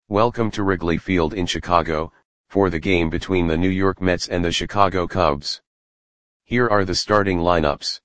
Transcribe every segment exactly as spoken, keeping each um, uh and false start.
Welcome to Wrigley Field in Chicago, for the game between the New York Mets and the Chicago Cubs. Here are the starting lineups.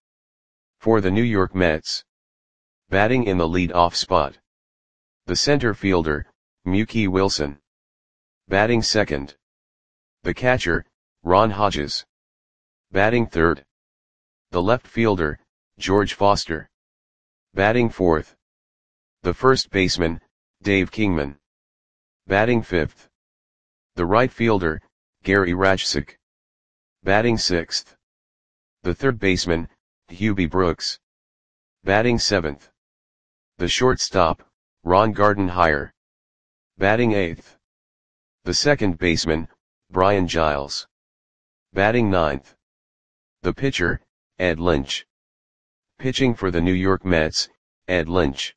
For the New York Mets. Batting in the lead-off spot. The center fielder, Mookie Wilson. Batting second. The catcher, Ron Hodges. Batting third. The left fielder, George Foster. Batting fourth. The first baseman, Dave Kingman. Batting fifth. The right fielder, Gary Rachsik. Batting sixth. The third baseman, Hubie Brooks. Batting seventh. The shortstop, Ron Gardenhire. Batting eighth. The second baseman, Brian Giles. Batting ninth. The pitcher, Ed Lynch. Pitching for the New York Mets, Ed Lynch.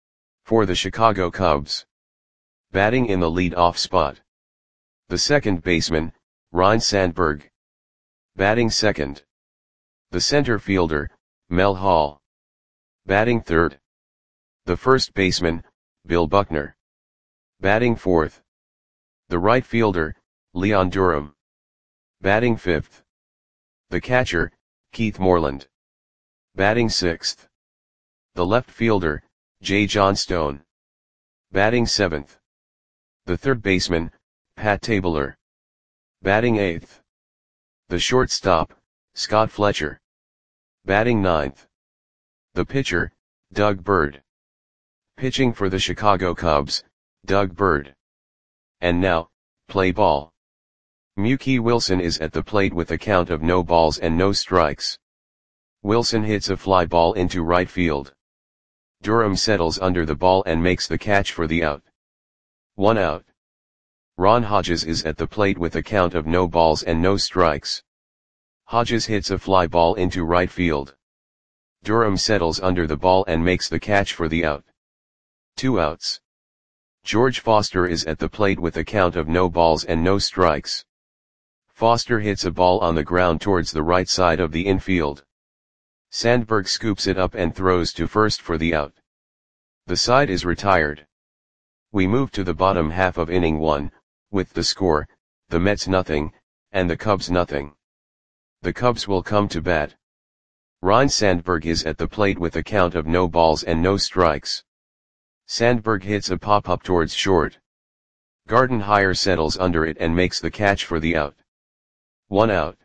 For the Chicago Cubs. Batting in the lead-off spot. The second baseman, Ryne Sandberg. Batting second. The center fielder, Mel Hall. Batting third. The first baseman, Bill Buckner. Batting fourth. The right fielder, Leon Durham. Batting fifth. The catcher, Keith Moreland. Batting sixth. The left fielder, Jay Johnstone. Batting seventh. The third baseman, Pat Tabler. Batting eighth. The shortstop, Scott Fletcher. Batting ninth. The pitcher, Doug Bird. Pitching for the Chicago Cubs, Doug Bird. And now, play ball. Mookie Wilson is at the plate with a count of no balls and no strikes. Wilson hits a fly ball into right field. Durham settles under the ball and makes the catch for the out. One out. Ron Hodges is at the plate with a count of no balls and no strikes. Hodges hits a fly ball into right field. Durham settles under the ball and makes the catch for the out. Two outs. George Foster is at the plate with a count of no balls and no strikes. Foster hits a ball on the ground towards the right side of the infield. Sandberg scoops it up and throws to first for the out. The side is retired. We move to the bottom half of inning one, with the score, the Mets nothing, and the Cubs nothing. The Cubs will come to bat. Ryne Sandberg is at the plate with a count of no balls and no strikes. Sandberg hits a pop-up towards short. Gardenhire settles under it and makes the catch for the out. One out.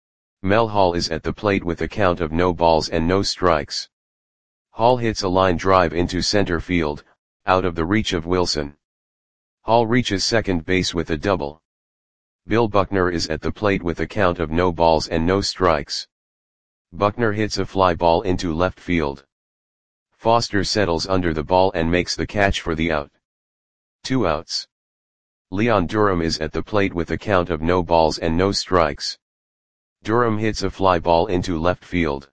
Mel Hall is at the plate with a count of no balls and no strikes. Hall hits a line drive into center field, out of the reach of Wilson. Hall reaches second base with a double. Bill Buckner is at the plate with a count of no balls and no strikes. Buckner hits a fly ball into left field. Foster settles under the ball and makes the catch for the out. Two outs. Leon Durham is at the plate with a count of no balls and no strikes. Durham hits a fly ball into left field.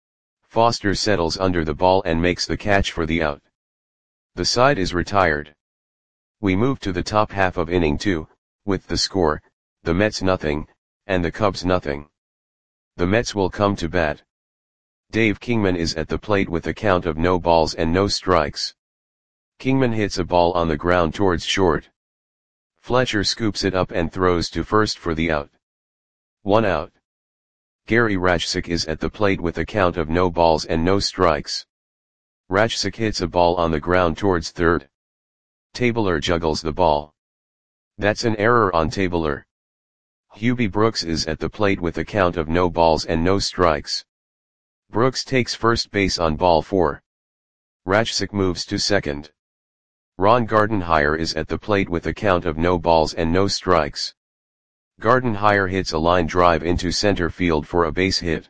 Foster settles under the ball and makes the catch for the out. The side is retired. We move to the top half of inning two, with the score, the Mets nothing, and the Cubs nothing. The Mets will come to bat. Dave Kingman is at the plate with a count of no balls and no strikes. Kingman hits a ball on the ground towards short. Fletcher scoops it up and throws to first for the out. One out. Gary Rachsik is at the plate with a count of no balls and no strikes. Rachsik hits a ball on the ground towards third. Tabler juggles the ball. That's an error on Tabler. Hubie Brooks is at the plate with a count of no balls and no strikes. Brooks takes first base on ball four. Rachsik moves to second. Ron Gardenhire is at the plate with a count of no balls and no strikes. Gardenhire hits a line drive into center field for a base hit.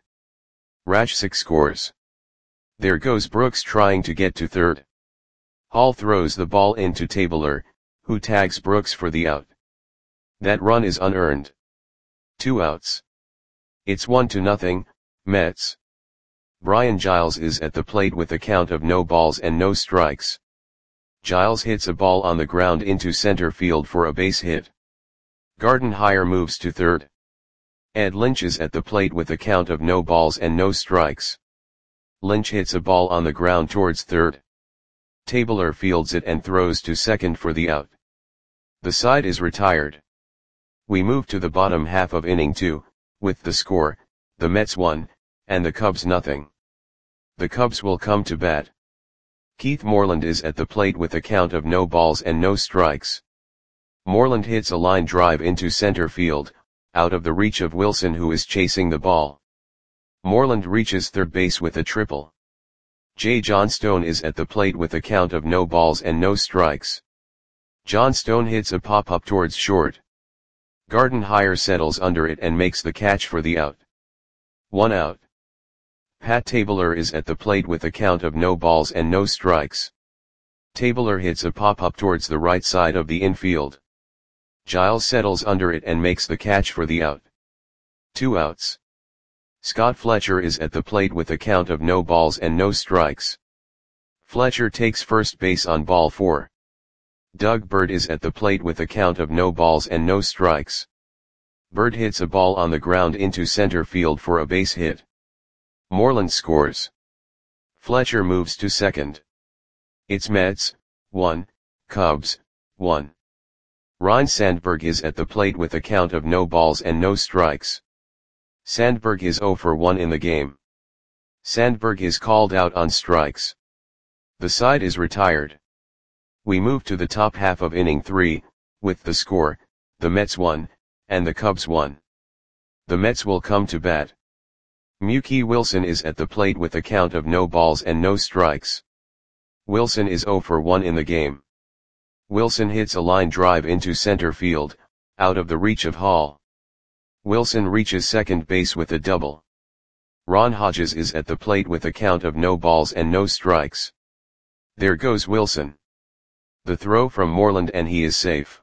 Rachsik scores. There goes Brooks trying to get to third. Hall throws the ball into Tabler, who tags Brooks for the out. That run is unearned. Two outs. It's one to nothing, Mets. Brian Giles is at the plate with a count of no balls and no strikes. Giles hits a ball on the ground into center field for a base hit. Gardenhire moves to third. Ed Lynch is at the plate with a count of no balls and no strikes. Lynch hits a ball on the ground towards third. Tabler fields it and throws to second for the out. The side is retired. We move to the bottom half of inning two, with the score, the Mets one, and the Cubs nothing. The Cubs will come to bat. Keith Moreland is at the plate with a count of no balls and no strikes. Moreland hits a line drive into center field, out of the reach of Wilson, who is chasing the ball. Moreland reaches third base with a triple. Jay Johnstone is at the plate with a count of no balls and no strikes. Johnstone hits a pop-up towards short. Gardenhire settles under it and makes the catch for the out. One out. Pat Tabler is at the plate with a count of no balls and no strikes. Tabler hits a pop-up towards the right side of the infield. Giles settles under it and makes the catch for the out. Two outs. Scott Fletcher is at the plate with a count of no balls and no strikes. Fletcher takes first base on ball four. Doug Bird is at the plate with a count of no balls and no strikes. Bird hits a ball on the ground into center field for a base hit. Moreland scores. Fletcher moves to second. It's Mets, one, Cubs, one. Ryne Sandberg is at the plate with a count of no balls and no strikes. Sandberg is zero for one in the game. Sandberg is called out on strikes. The side is retired. We move to the top half of inning three, with the score, the Mets one, and the Cubs one. The Mets will come to bat. Mookie Wilson is at the plate with a count of no balls and no strikes. Wilson is zero for one in the game. Wilson hits a line drive into center field, out of the reach of Hall. Wilson reaches second base with a double. Ron Hodges is at the plate with a count of no balls and no strikes. There goes Wilson. The throw from Moreland and he is safe.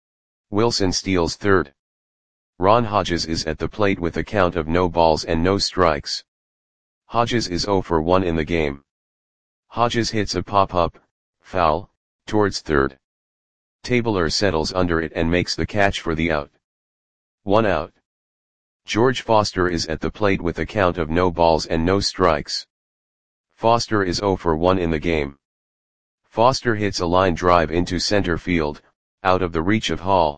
Wilson steals third. Ron Hodges is at the plate with a count of no balls and no strikes. Hodges is zero for one in the game. Hodges hits a pop-up, foul, towards third. Tabler settles under it and makes the catch for the out. One out. George Foster is at the plate with a count of no balls and no strikes. Foster is zero for one in the game. Foster hits a line drive into center field, out of the reach of Hall.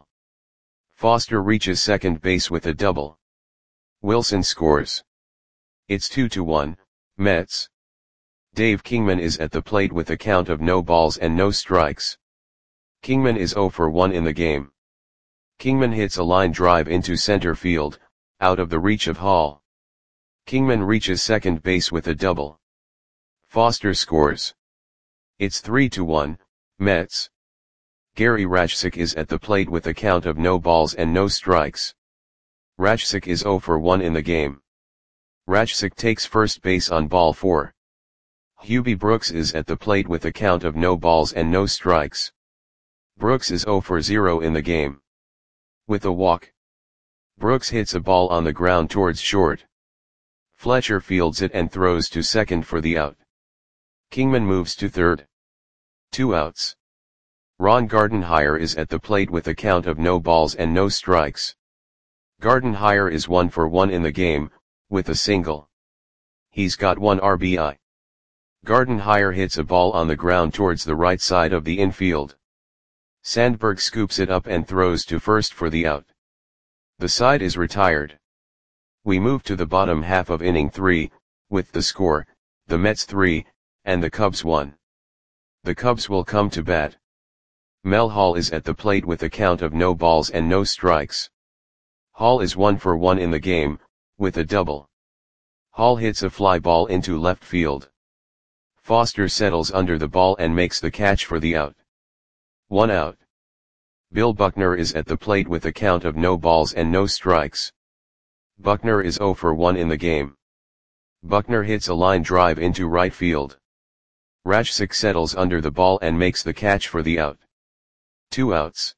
Foster reaches second base with a double. Wilson scores. It's two to one, Mets. Dave Kingman is at the plate with a count of no balls and no strikes. Kingman is zero for one in the game. Kingman hits a line drive into center field, out of the reach of Hall. Kingman reaches second base with a double. Foster scores. It's three to one, Mets. Gary Rajcik is at the plate with a count of no balls and no strikes. Rajcik is zero for one in the game. Rajcik takes first base on ball four. Hubie Brooks is at the plate with a count of no balls and no strikes. Brooks is zero for zero in the game. With a walk. Brooks hits a ball on the ground towards short. Fletcher fields it and throws to second for the out. Kingman moves to third. Two outs. Ron Gardenhire is at the plate with a count of no balls and no strikes. Gardenhire is one for one in the game, with a single. He's got one R B I. Gardenhire hits a ball on the ground towards the right side of the infield. Sandberg scoops it up and throws to first for the out. The side is retired. We move to the bottom half of inning three, with the score, the Mets three, and the Cubs one. The Cubs will come to bat. Mel Hall is at the plate with a count of no balls and no strikes. Hall is one for one in the game, with a double. Hall hits a fly ball into left field. Foster settles under the ball and makes the catch for the out. One out. Bill Buckner is at the plate with a count of no balls and no strikes. Buckner is zero for one in the game. Buckner hits a line drive into right field. Rajcik settles under the ball and makes the catch for the out. Two outs.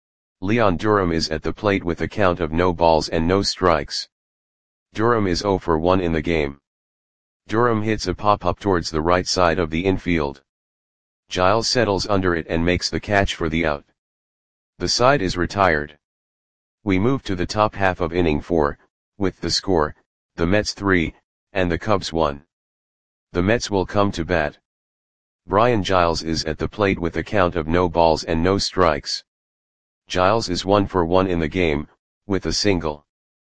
Leon Durham is at the plate with a count of no balls and no strikes. Durham is zero for one in the game. Durham hits a pop-up towards the right side of the infield. Giles settles under it and makes the catch for the out. The side is retired. We move to the top half of inning four, with the score, the Mets three, and the Cubs one. The Mets will come to bat. Brian Giles is at the plate with a count of no balls and no strikes. Giles is one for one in the game, with a single.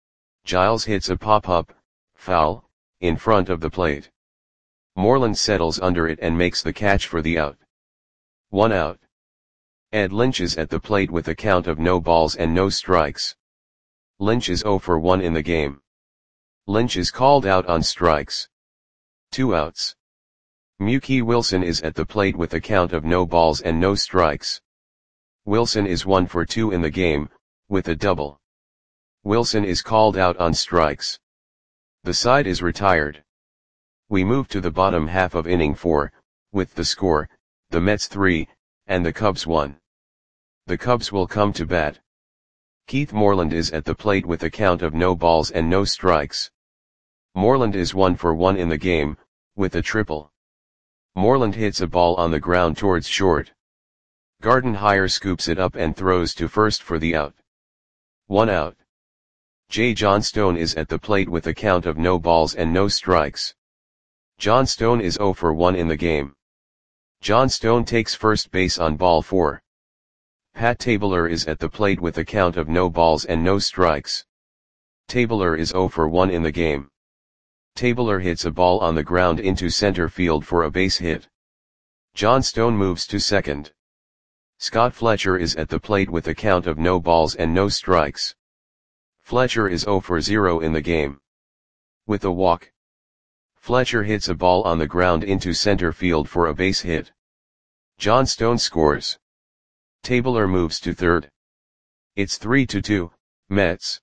Giles hits a pop-up, foul, in front of the plate. Moreland settles under it and makes the catch for the out. One out. Ed Lynch is at the plate with a count of no balls and no strikes. Lynch is zero for one in the game. Lynch is called out on strikes. Two outs. Mookie Wilson is at the plate with a count of no balls and no strikes. Wilson is one for two in the game, with a double. Wilson is called out on strikes. The side is retired. We move to the bottom half of inning four, with the score, the Mets three, and the Cubs one. The Cubs will come to bat. Keith Moreland is at the plate with a count of no balls and no strikes. Moreland is one for one in the game, with a triple. Moreland hits a ball on the ground towards short. Gardenhire scoops it up and throws to first for the out. One out. Jay Johnstone is at the plate with a count of no balls and no strikes. Johnstone is zero for one in the game. Johnstone takes first base on ball four. Pat Tabler is at the plate with a count of no balls and no strikes. Tabler is zero for one in the game. Tabler hits a ball on the ground into center field for a base hit. Johnstone moves to second. Scott Fletcher is at the plate with a count of no balls and no strikes. Fletcher is zero for zero in the game. With a walk, Fletcher hits a ball on the ground into center field for a base hit. Johnstone scores. Tabler moves to third. It's three to two, Mets.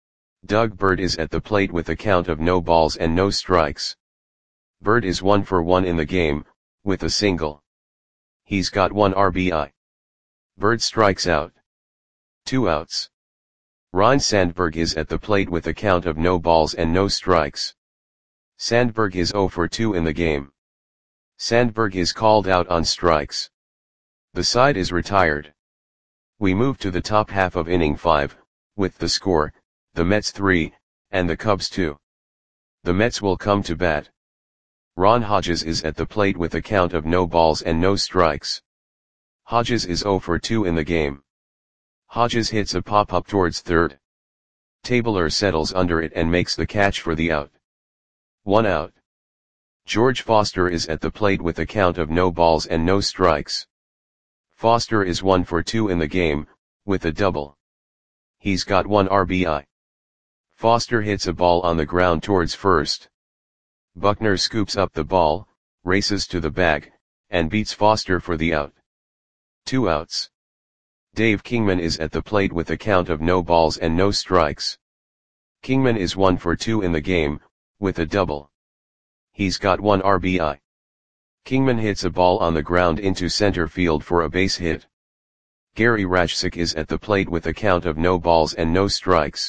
Doug Bird is at the plate with a count of no balls and no strikes. Bird is one for one in the game, with a single. He's got one R B I. Bird strikes out. Two outs. Ryne Sandberg is at the plate with a count of no balls and no strikes. Sandberg is zero for two in the game. Sandberg is called out on strikes. The side is retired. We move to the top half of inning five, with the score, the Mets three, and the Cubs two. The Mets will come to bat. Ron Hodges is at the plate with a count of no balls and no strikes. Hodges is zero for two in the game. Hodges hits a pop-up towards third. Tabler settles under it and makes the catch for the out. One out. George Foster is at the plate with a count of no balls and no strikes. Foster is one for two in the game, with a double. He's got one R B I. Foster hits a ball on the ground towards first. Buckner scoops up the ball, races to the bag, and beats Foster for the out. Two outs. Dave Kingman is at the plate with a count of no balls and no strikes. Kingman is one for two in the game, with a double. He's got one R B I. Kingman hits a ball on the ground into center field for a base hit. Gary Rajcik is at the plate with a count of no balls and no strikes.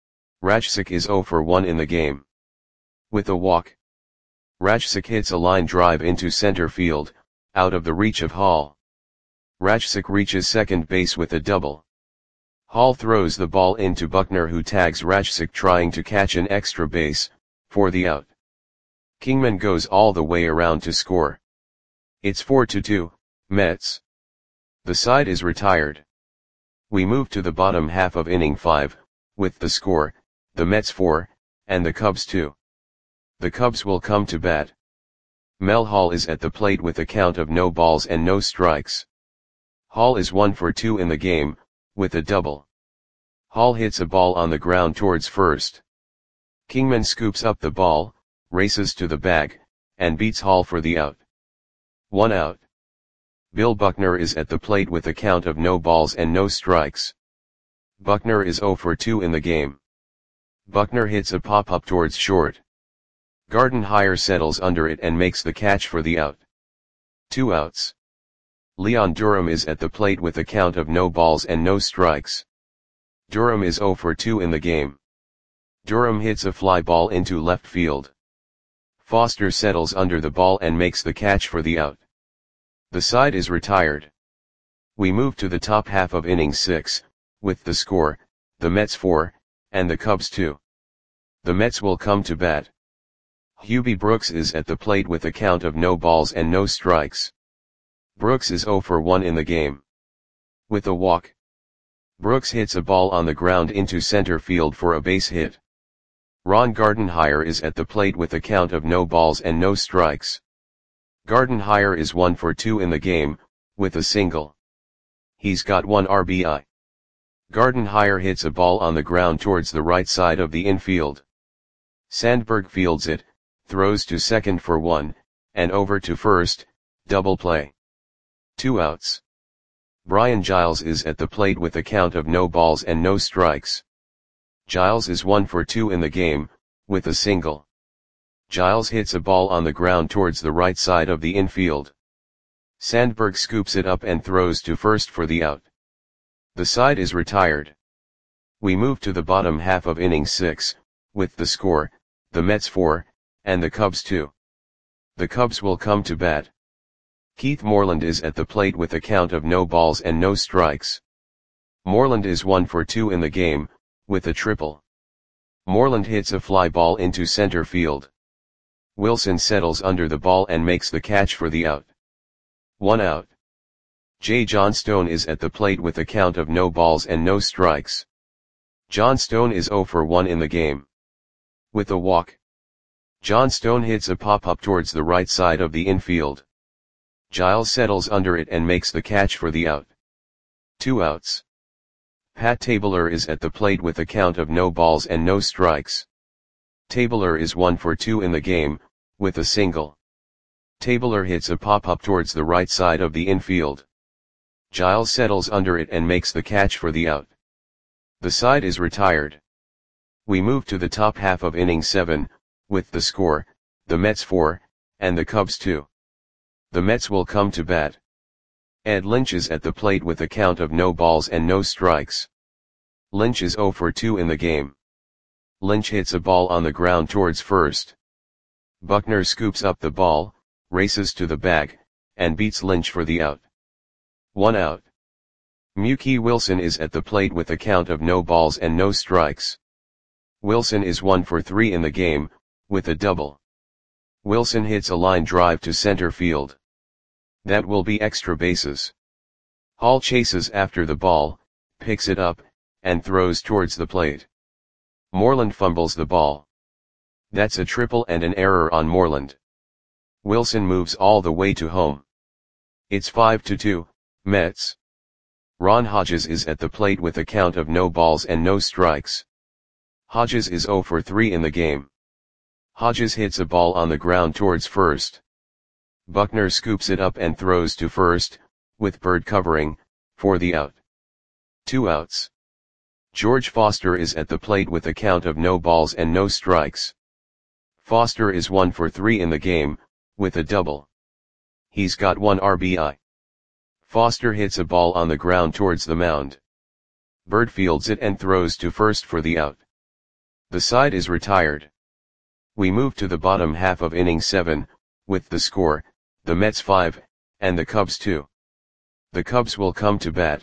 Rajcik is zero for one in the game. With a walk, Rajcik hits a line drive into center field, out of the reach of Hall. Rajcik reaches second base with a double. Hall throws the ball into Buckner, who tags Rajcik trying to catch an extra base, for the out. Kingman goes all the way around to score. It's four to two, Mets. The side is retired. We move to the bottom half of inning five, with the score, the Mets four, and the Cubs two. The Cubs will come to bat. Mel Hall is at the plate with a count of no balls and no strikes. Hall is one for two in the game, with a double. Hall hits a ball on the ground towards first. Kingman scoops up the ball, races to the bag, and beats Hall for the out. One out. Bill Buckner is at the plate with a count of no balls and no strikes. Buckner is zero for two in the game. Buckner hits a pop-up towards short. Gardenhire settles under it and makes the catch for the out. Two outs. Leon Durham is at the plate with a count of no balls and no strikes. Durham is zero for two in the game. Durham hits a fly ball into left field. Foster settles under the ball and makes the catch for the out. The side is retired. We move to the top half of inning six, with the score, the Mets four, and the Cubs two. The Mets will come to bat. Hubie Brooks is at the plate with a count of no balls and no strikes. Brooks is zero for one in the game. With a walk, Brooks hits a ball on the ground into center field for a base hit. Ron Gardenhire is at the plate with a count of no balls and no strikes. Gardenhire is one for two in the game, with a single. He's got one R B I. Gardenhire hits a ball on the ground towards the right side of the infield. Sandberg fields it, throws to second for one, and over to first, double play. Two outs. Brian Giles is at the plate with a count of no balls and no strikes. Giles is one for two in the game, with a single. Giles hits a ball on the ground towards the right side of the infield. Sandberg scoops it up and throws to first for the out. The side is retired. We move to the bottom half of inning six, with the score, the Mets four, and the Cubs two. The Cubs will come to bat. Keith Moreland is at the plate with a count of no balls and no strikes. Moreland is one for two in the game, with a triple. Moreland hits a fly ball into center field. Wilson settles under the ball and makes the catch for the out. One out. Jay Johnstone is at the plate with a count of no balls and no strikes. Johnstone is zero for one in the game. With a walk. Johnstone hits a pop-up towards the right side of the infield. Giles settles under it and makes the catch for the out. Two outs. Pat Tabler is at the plate with a count of no balls and no strikes. Tabler is one for two in the game, with a single. Tabler hits a pop-up towards the right side of the infield. Giles settles under it and makes the catch for the out. The side is retired. We move to the top half of inning seven, with the score, the Mets four, and the Cubs two. The Mets will come to bat. Ed Lynch is at the plate with a count of no balls and no strikes. Lynch is zero for two in the game. Lynch hits a ball on the ground towards first. Buckner scoops up the ball, races to the bag, and beats Lynch for the out. One out. Mookie Wilson is at the plate with a count of no balls and no strikes. Wilson is one for three in the game, with a double. Wilson hits a line drive to center field. That will be extra bases. Hall chases after the ball, picks it up, and throws towards the plate. Moreland fumbles the ball. That's a triple and an error on Moreland. Wilson moves all the way to home. It's five to two, Mets. Ron Hodges is at the plate with a count of no balls and no strikes. Hodges is zero for three in the game. Hodges hits a ball on the ground towards first. Buckner scoops it up and throws to first, with Bird covering, for the out. Two outs. George Foster is at the plate with a count of no balls and no strikes. Foster is one for three in the game, with a double. He's got one R B I. Foster hits a ball on the ground towards the mound. Bird fields it and throws to first for the out. The side is retired. We move to the bottom half of inning seven, with the score, the Mets five, and the Cubs two. The Cubs will come to bat.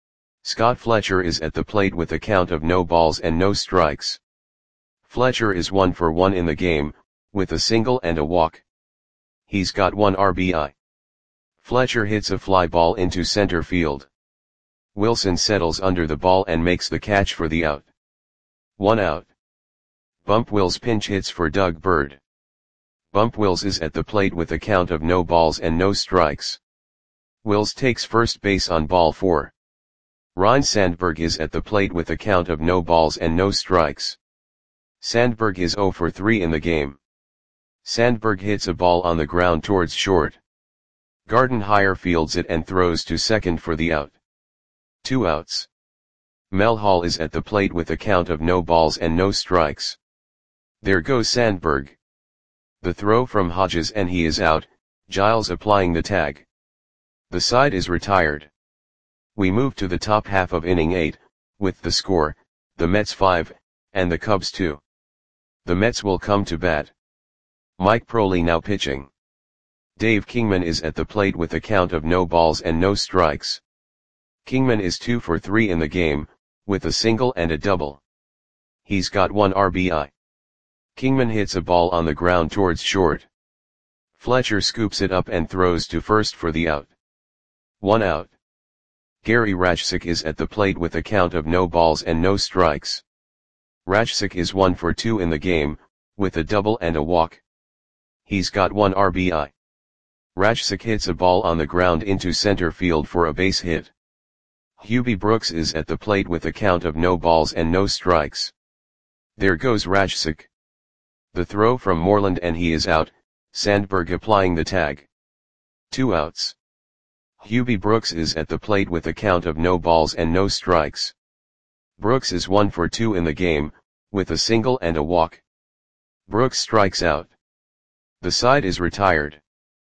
Scott Fletcher is at the plate with a count of no balls and no strikes. Fletcher is one for one in the game, with a single and a walk. He's got one R B I. Fletcher hits a fly ball into center field. Wilson settles under the ball and makes the catch for the out. One out. Bump Wills pinch hits for Doug Bird. Bump Wills is at the plate with a count of no balls and no strikes. Wills takes first base on ball four. Ryne Sandberg is at the plate with a count of no balls and no strikes. Sandberg is zero for three in the game. Sandberg hits a ball on the ground towards short. Gardenhire fields it and throws to second for the out. Two outs. Mel Hall is at the plate with a count of no balls and no strikes. There goes Sandberg. The throw from Hodges and he is out, Giles applying the tag. The side is retired. We move to the top half of inning eight, with the score, the Mets five, and the Cubs two. The Mets will come to bat. Mike Proley now pitching. Dave Kingman is at the plate with a count of no balls and no strikes. Kingman is two for three in the game, with a single and a double. He's got one R B I. Kingman hits a ball on the ground towards short. Fletcher scoops it up and throws to first for the out. One out. Gary Rajcik is at the plate with a count of no balls and no strikes. Rajcik is one for two in the game, with a double and a walk. He's got one R B I. Rajcik hits a ball on the ground into center field for a base hit. Hubie Brooks is at the plate with a count of no balls and no strikes. There goes Rajcik. The throw from Moreland and he is out, Sandberg applying the tag. Two outs. Hubie Brooks is at the plate with a count of no balls and no strikes. Brooks is one for two in the game, with a single and a walk. Brooks strikes out. The side is retired.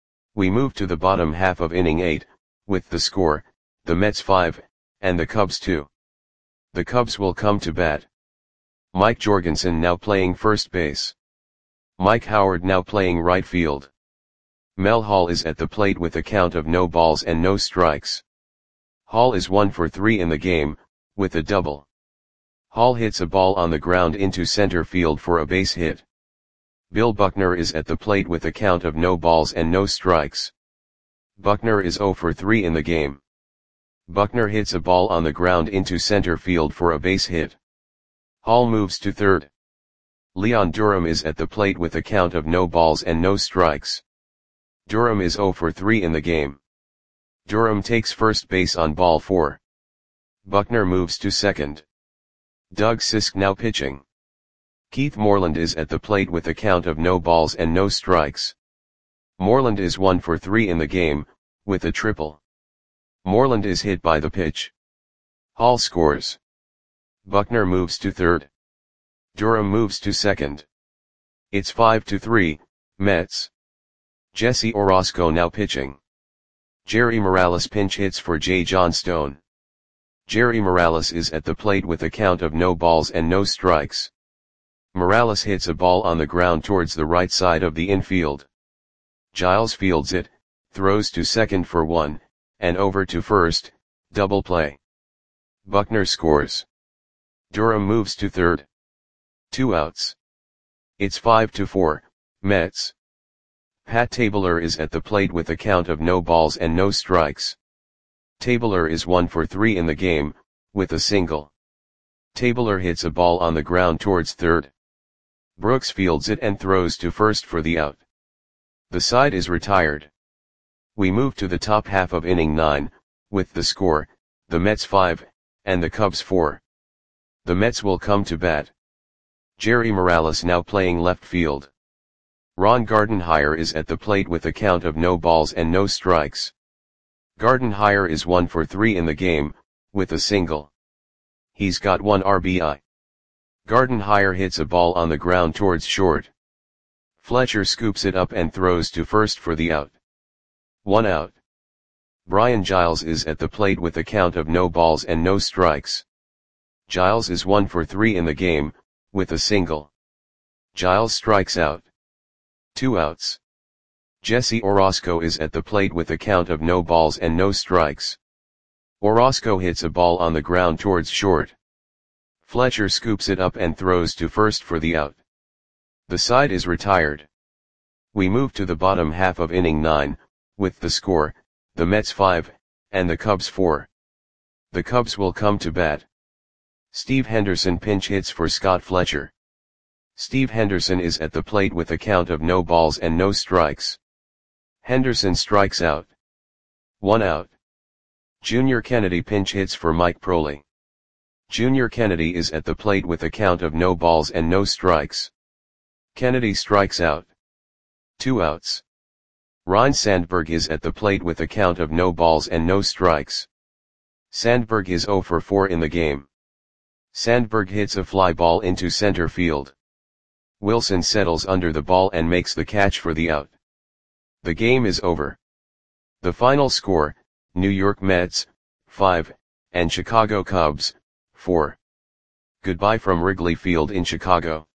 We move to the bottom half of inning eight, with the score, the Mets five, and the Cubs two. The Cubs will come to bat. Mike Jorgensen now playing first base. Mike Howard now playing right field. Mel Hall is at the plate with a count of no balls and no strikes. Hall is one for three in the game, with a double. Hall hits a ball on the ground into center field for a base hit. Bill Buckner is at the plate with a count of no balls and no strikes. Buckner is zero for three in the game. Buckner hits a ball on the ground into center field for a base hit. Hall moves to third. Leon Durham is at the plate with a count of no balls and no strikes. Durham is zero for three in the game. Durham takes first base on ball four. Buckner moves to second. Doug Sisk now pitching. Keith Moreland is at the plate with a count of no balls and no strikes. Moreland is one for three in the game, with a triple. Moreland is hit by the pitch. Hall scores. Buckner moves to third. Durham moves to second. It's five to three, Mets. Jesse Orosco now pitching. Jerry Morales pinch hits for Jay Johnstone. Jerry Morales is at the plate with a count of no balls and no strikes. Morales hits a ball on the ground towards the right side of the infield. Giles fields it, throws to second for one, and over to first, double play. Buckner scores. Durham moves to third. Two outs. It's five to four, Mets. Pat Tabler is at the plate with a count of no balls and no strikes. Tabler is one for three in the game, with a single. Tabler hits a ball on the ground towards third. Brooks fields it and throws to first for the out. The side is retired. We move to the top half of inning nine, with the score, the Mets five, and the Cubs four. The Mets will come to bat. Jerry Morales now playing left field. Ron Gardenhire is at the plate with a count of no balls and no strikes. Gardenhire is one for three in the game, with a single. He's got one R B I. Gardenhire hits a ball on the ground towards short. Fletcher scoops it up and throws to first for the out. One out. Brian Giles is at the plate with a count of no balls and no strikes. Giles is one for three in the game, with a single. Giles strikes out. Two outs. Jesse Orosco is at the plate with a count of no balls and no strikes. Orosco hits a ball on the ground towards short. Fletcher scoops it up and throws to first for the out. The side is retired. We move to the bottom half of inning nine, with the score, the Mets five, and the Cubs four. The Cubs will come to bat. Steve Henderson pinch hits for Scott Fletcher. Steve Henderson is at the plate with a count of no balls and no strikes. Henderson strikes out. One out. Junior Kennedy pinch hits for Mike Proley. Junior Kennedy is at the plate with a count of no balls and no strikes. Kennedy strikes out. Two outs. Ryne Sandberg is at the plate with a count of no balls and no strikes. Sandberg is zero for four in the game. Sandberg hits a fly ball into center field. Wilson settles under the ball and makes the catch for the out. The game is over. The final score, New York Mets, five, and Chicago Cubs, four. Goodbye from Wrigley Field in Chicago.